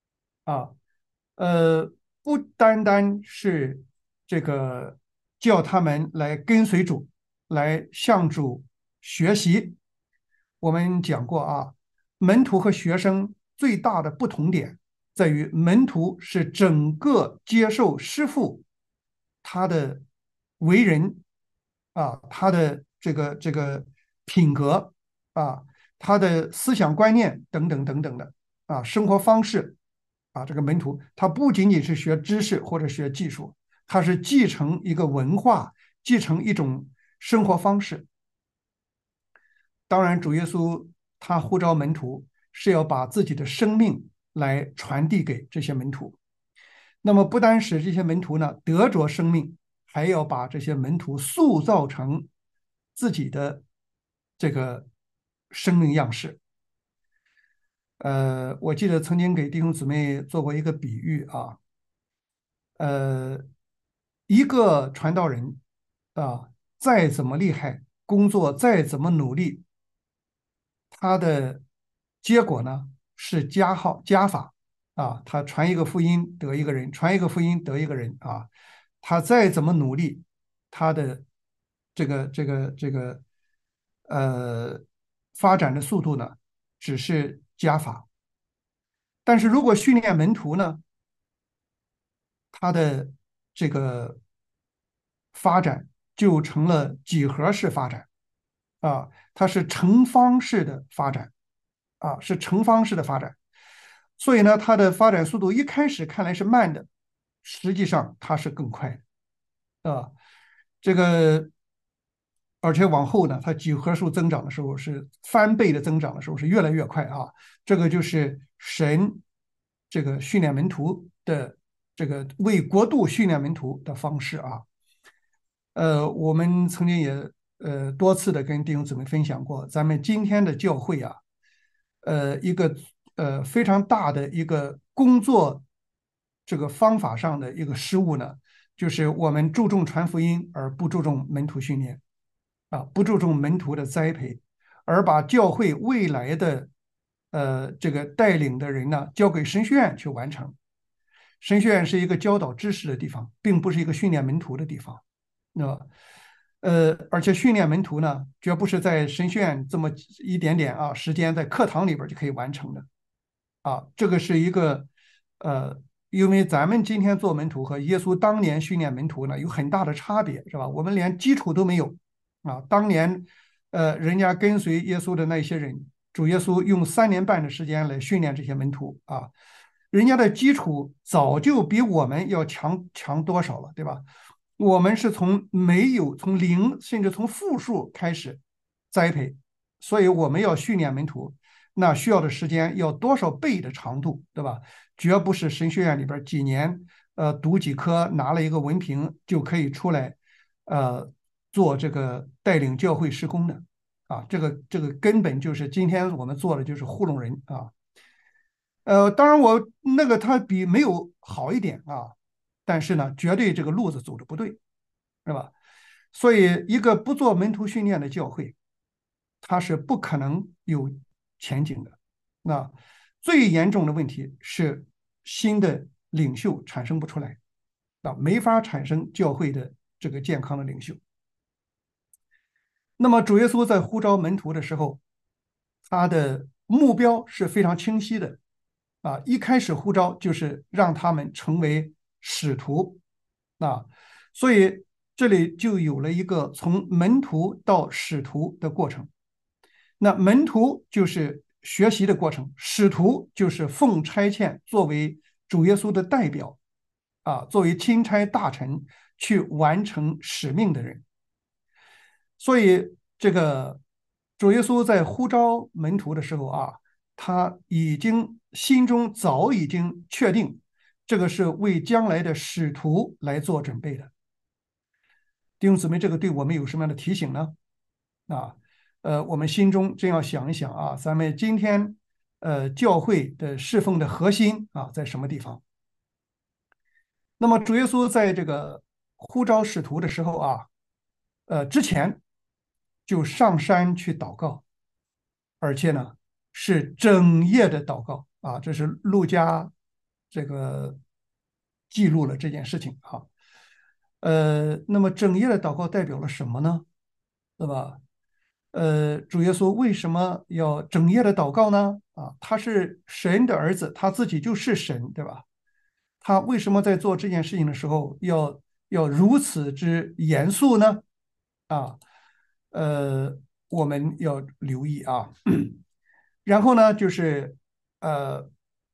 A: 不单单是这个叫他们来跟随主，来向主学习。我们讲过门徒和学生最大的不同点在于，门徒是整个接受师父他的为人他的这个品格他的思想观念等等等等的生活方式这个门徒他不仅仅是学知识或者学技术，他是继承一个文化，继承一种生活方式。当然主耶稣他呼召门徒是要把自己的生命来传递给这些门徒，那么不单使这些门徒呢得着生命，还要把这些门徒塑造成自己的这个生命样式。我记得曾经给弟兄姊妹做过一个比喻一个传道人再怎么厉害，工作再怎么努力，他的结果呢是加法他传一个福音得一个人，传一个福音得一个人他再怎么努力，他的这个发展的速度呢，只是加法。但是如果训练门徒呢，它的这个发展就成了几何式发展啊，它是乘方式的发展啊，是乘方式的发展。所以呢，它的发展速度一开始看来是慢的，实际上它是更快的啊。这个而且往后呢，它几何数增长的时候是翻倍的增长的时候是越来越快啊。这个就是神这个训练门徒的这个为国度训练门徒的方式啊。我们曾经也多次的跟弟兄姊妹分享过，咱们今天的教会啊，一个非常大的一个工作这个方法上的一个失误呢，就是我们注重传福音而不注重门徒训练啊，不注重门徒的栽培，而把教会未来的这个带领的人呢交给神学院去完成。神学院是一个教导知识的地方，并不是一个训练门徒的地方。那而且训练门徒呢，绝不是在神学院这么一点点啊时间在课堂里边就可以完成的啊。这个是一个呃，因为咱们今天做门徒和耶稣当年训练门徒呢有很大的差别，是吧？我们连基础都没有啊。当年人家跟随耶稣的那些人，主耶稣用3年半的时间来训练这些门徒啊，人家的基础早就比我们要强多少了，对吧？我们是从没有、从零甚至从负数开始栽培，所以我们要训练门徒，那需要的时间要多少倍的长度，对吧？绝不是神学院里边几年，读几科拿了一个文凭就可以出来，做这个带领教会施工的啊，这个根本就是今天我们做的就是糊弄人啊。当然我那个他比没有好一点啊，但是呢，绝对这个路子走的不对，是吧？所以一个不做门徒训练的教会，它是不可能有前景的。那最严重的问题是新的领袖产生不出来，啊，没法产生教会的这个健康的领袖。那么主耶稣在呼召门徒的时候，他的目标是非常清晰的，啊，一开始呼召就是让他们成为使徒，啊，所以这里就有了一个从门徒到使徒的过程。那门徒就是学习的过程，使徒就是奉差遣作为主耶稣的代表，啊，作为钦差大臣去完成使命的人。所以这个主耶稣在呼召门徒的时候啊，他已经心中早已经确定，这个是为将来的使徒来做准备的。弟兄姊妹，这个对我们有什么样的提醒呢？啊，我们心中真要想一想啊，咱们今天教会的侍奉的核心啊在什么地方？那么主耶稣在这个呼召使徒的时候啊，之前就上山去祷告，而且呢是整夜的祷告啊，这是路加这个记录了这件事情啊。那么整夜的祷告代表了什么呢？对吧？主耶稣为什么要整夜的祷告呢？啊，他是神的儿子，他自己就是神，对吧？他为什么在做这件事情的时候要如此之严肃呢？啊，呃，我们要留意啊。然后呢，就是呃，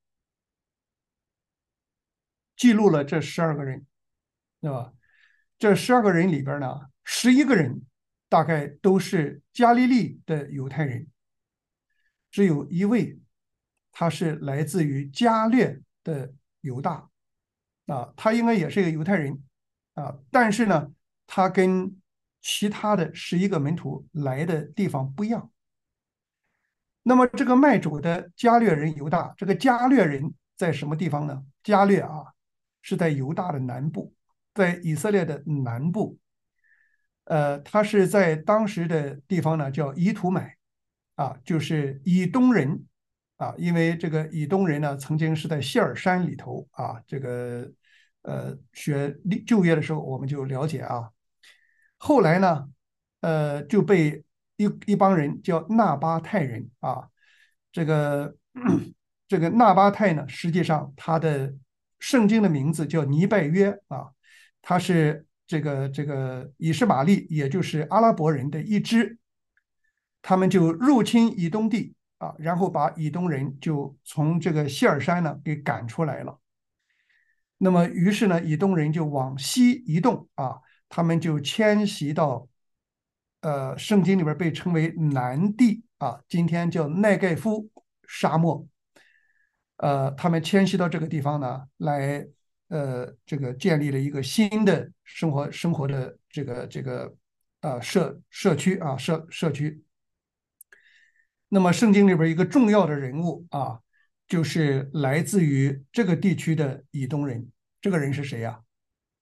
A: 记录了这12个人，对吧？这12个人里边呢，11个人大概都是加利利的犹太人，只有一位他是来自于加略的犹大啊，他应该也是一个犹太人啊，但是呢，他跟其他的11个门徒来的地方不一样。那么这个卖主的加略人犹大，这个加略人在什么地方呢？加略啊，是在犹大的南部，在以色列的南部。他是在当时的地方呢，叫以土买啊，就是以东人啊，因为这个以东人呢，曾经是在谢尔山里头啊，这个学旧约的时候我们就了解啊，后来呢，就被一帮人叫纳巴泰人啊，这个这个纳巴泰呢，实际上他的圣经的名字叫尼拜约啊，他是这个以实玛利，也就是阿拉伯人的一支，他们就入侵以东地啊，然后把以东人就从这个希尔山呢给赶出来了。那么于是呢，以东人就往西移动啊，他们就迁徙到圣经里边被称为南地啊，今天叫奈盖夫沙漠。他们迁徙到这个地方呢，来这个建立了一个新的生活的这个社区啊社区。那么圣经里边一个重要的人物啊，就是来自于这个地区的以东人。这个人是谁呀？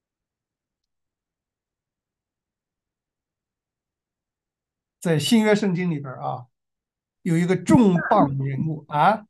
A: 在新约圣经里边啊，有一个重磅人物啊，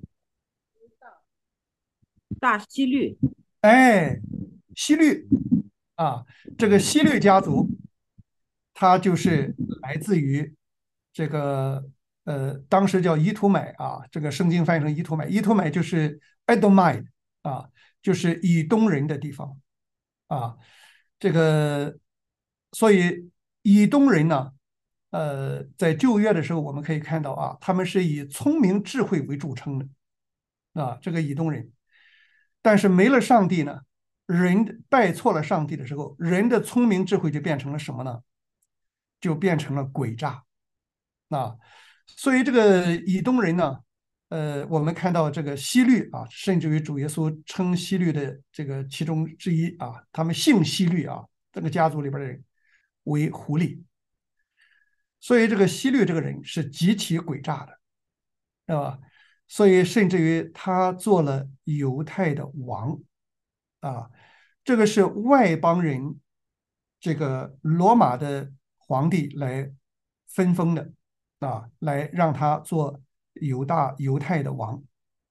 B: 大希律。
A: 哎，希律啊，这个希律家族，他就是来自于这个当时叫伊图买啊，这个圣经翻译成伊图买，伊图买就是 Edomite 啊，就是以东人的地方啊，这个所以以东人呢，在旧约的时候我们可以看到啊，他们是以聪明智慧为著称的啊，这个以东人，但是没了上帝呢，人拜错了上帝的时候，人的聪明智慧就变成了什么呢？就变成了诡诈啊。所以这个以东人呢，我们看到这个希律啊，甚至于主耶稣称希律的这个其中之一啊，他们姓希律啊，这个家族里边的人为狐狸，所以这个希律这个人是极其诡诈的，是吧？所以甚至于他做了犹太的王啊，这个是外邦人，这个罗马的皇帝来分封的啊，来让他做犹太的王。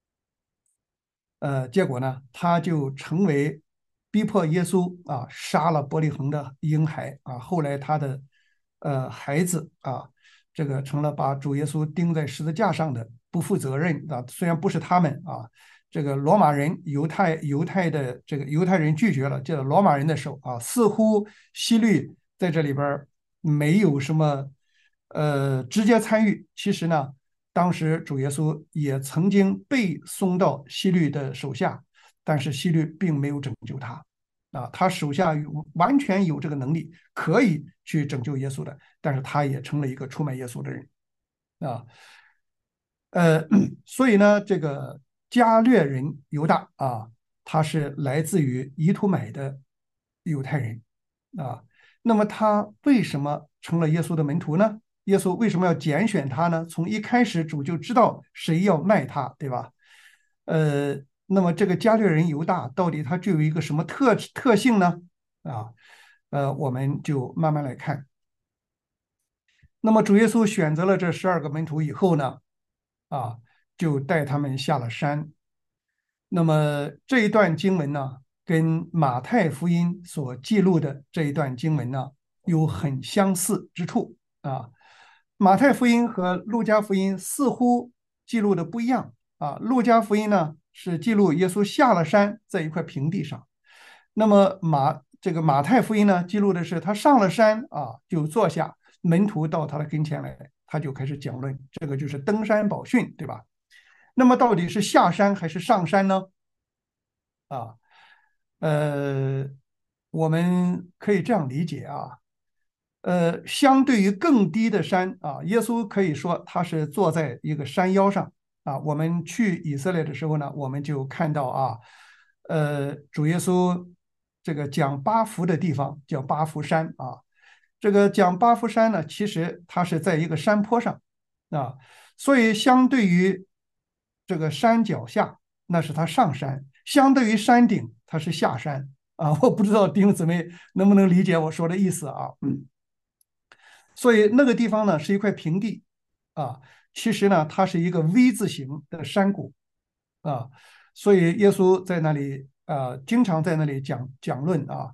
A: 结果呢，他就成为逼迫耶稣啊，杀了伯利恒的婴孩啊。后来他的孩子啊，这个成了把主耶稣钉在十字架上的不负责任啊。虽然不是他们啊，这个罗马人犹太的这个犹太人拒绝了，借了罗马人的手啊，似乎希律在这里边没有什么直接参与。其实呢。当时主耶稣也曾经被送到希律的手下，但是希律并没有拯救他啊，他手下完全有这个能力可以去拯救耶稣的，但是他也成了一个出卖耶稣的人啊。呃，所以呢，这个加略人犹大啊，他是来自于以土买的犹太人啊。那么他为什么成了耶稣的门徒呢？耶稣为什么要拣选他呢？从一开始主就知道谁要卖他，对吧？呃，那么这个加略人犹大到底他具有一个什么特性呢？啊，我们就慢慢来看。那么主耶稣选择了这12个门徒以后呢，啊，就带他们下了山。那么这一段经文呢，跟马太福音所记录的这一段经文呢，有很相似之处啊。马太福音和路加福音似乎记录的不一样啊。路加福音呢是记录耶稣下了山，在一块平地上。那么马太福音呢，记录的是他上了山啊，就坐下，门徒到他的跟前来，他就开始讲论，这个就是登山宝训，对吧？那么到底是下山还是上山呢？啊，呃，我们可以这样理解啊，相对于更低的山啊，耶稣可以说他是坐在一个山腰上啊。我们去以色列的时候呢，我们就看到啊，主耶稣这个讲八福的地方叫八福山啊。这个讲八福山呢，其实它是在一个山坡上啊，所以相对于这个山脚下，那是他上山；相对于山顶，他是下山啊。我不知道弟兄姊妹能不能理解我说的意思啊？所以那个地方呢是一块平地啊，其实呢它是一个 V 字形的山谷啊，所以耶稣在那里经常在那里讲论啊，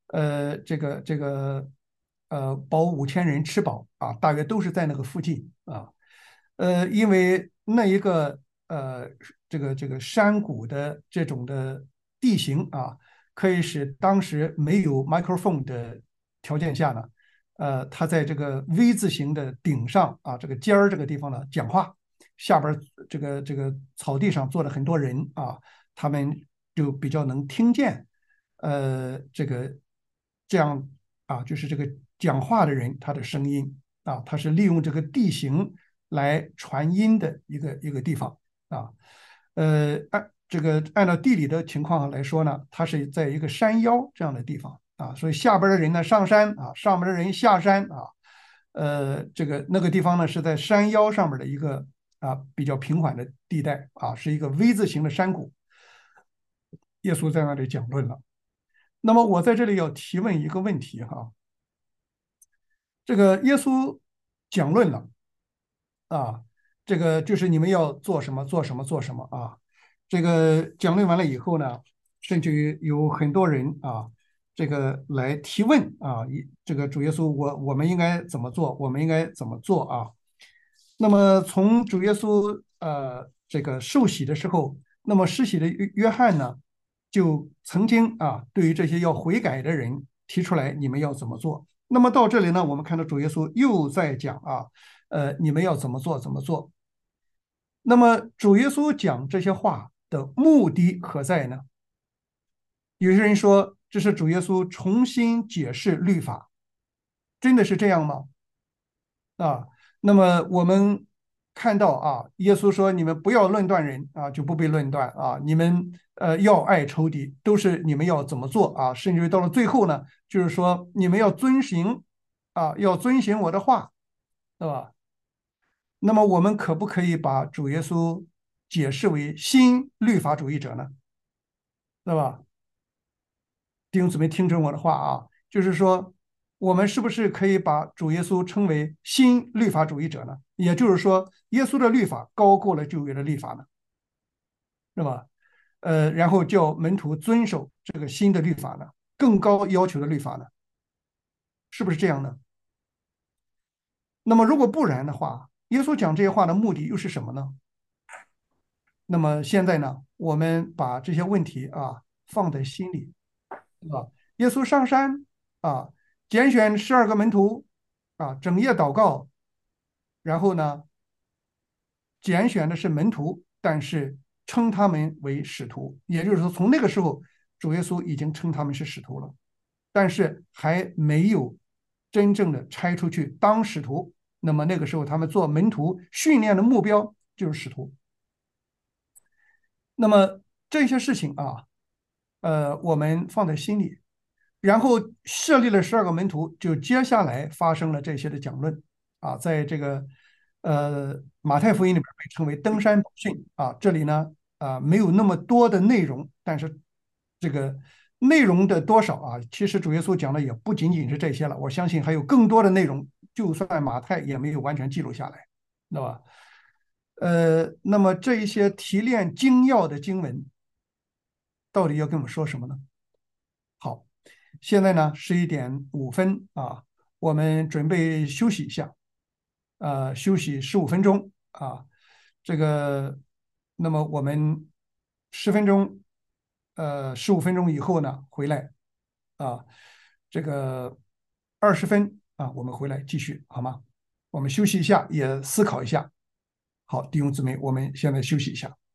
A: 这个饱5000人吃饱啊，大约都是在那个附近啊，因为那一个呃这个山谷的这种的地形啊，可以使当时没有 microphone 的条件下呢，他在这个 V 字形的顶上啊，这个尖儿这个地方呢讲话，下边这个草地上坐了很多人啊，他们就比较能听见，这个这样啊，就是这个讲话的人他的声音啊，他是利用这个地形来传音的一个地方啊，按照地理的情况来说呢，它是在一个山腰这样的地方啊，所以下边的人呢上山啊，上边的人下山啊，那个地方呢是在山腰上面的一个比较平缓的地带啊，是一个 V 字形的山谷。耶稣在那里讲论了。那么我在这里要提问一个问题哈，这个耶稣讲论了啊，这个就是你们要做什么做什么做什么啊。这个讲论完了以后呢，甚至于有很多人啊，这个来提问啊，这个主耶稣，我们应该怎么做？我们应该怎么做啊？那么从主耶稣这个受洗的时候，那么施洗的约翰呢，就曾经对于这些要悔改的人提出来，你们要怎么做？那么到这里呢，我们看到主耶稣又在讲你们要怎么做怎么做。那么主耶稣讲这些话的目的何在呢？有些人说这是主耶稣重新解释律法，真的是这样吗？啊，那么我们看到耶稣说你们不要论断人就不被论断你们要爱仇敌，都是你们要怎么做甚至于到了最后呢，就是说你们要遵行我的话，对吧？那么我们可不可以把主耶稣解释为新律法主义者呢？对吧？弟兄姊妹，听准我的话就是说，我们是不是可以把主耶稣称为新律法主义者呢？也就是说，耶稣的律法高过了旧约的律法呢，是吧？然后叫门徒遵守这个新的律法呢，更高要求的律法呢，是不是这样呢？那么如果不然的话，耶稣讲这些话的目的又是什么呢？那么现在呢，我们把这些问题放在心里，耶稣上山啊，拣选12个门徒整夜祷告，然后呢，拣选的是门徒，但是称他们为使徒，也就是说，从那个时候，主耶稣已经称他们是使徒了，但是还没有真正的拆出去当使徒。那么那个时候，他们做门徒训练的目标就是使徒。那么这些事情我们放在心里，然后设立了12个门徒，就接下来发生了这些的讲论在这个马太福音里边被称为登山宝训这里呢没有那么多的内容，但是这个内容的多少其实主耶稣讲的也不仅仅是这些了，我相信还有更多的内容，就算马太也没有完全记录下来，对吧？那么这一些提炼精要的经文，到底要跟我们说什么呢？好，现在呢11:05我们准备休息一下，休息15分钟这个，那么我们10分钟，15分钟以后呢回来啊，这个20分我们回来继续好吗？我们休息一下，也思考一下。好，弟兄姊妹，我们现在休息一下。